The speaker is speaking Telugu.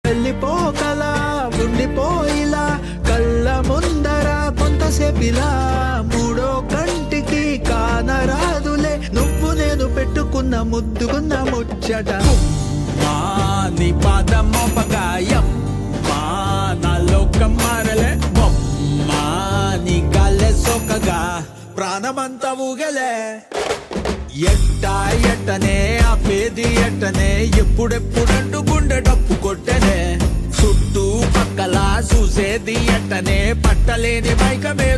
వెళ్ళిపోకలా ఉండిపోయిలా కళ్ళ ముందర కొంతసేపిలా మూడో కంటికి కానరాదులే నువ్వు నేను పెట్టుకున్న ముద్దుకున్న ముచ్చట నీ పాదమోపగాయం నా లోకం మారలే నీ గాలే సోకగా ప్రాణమంతా ఊగలే ఎట్టనే ఆపేది ఎట్టనే ఎప్పుడెప్పుడంటూ గుండె డప్పు కొట్టనే చుట్టూ పక్కలా చూసేది ఎట్టనే పట్టలేని మైకమే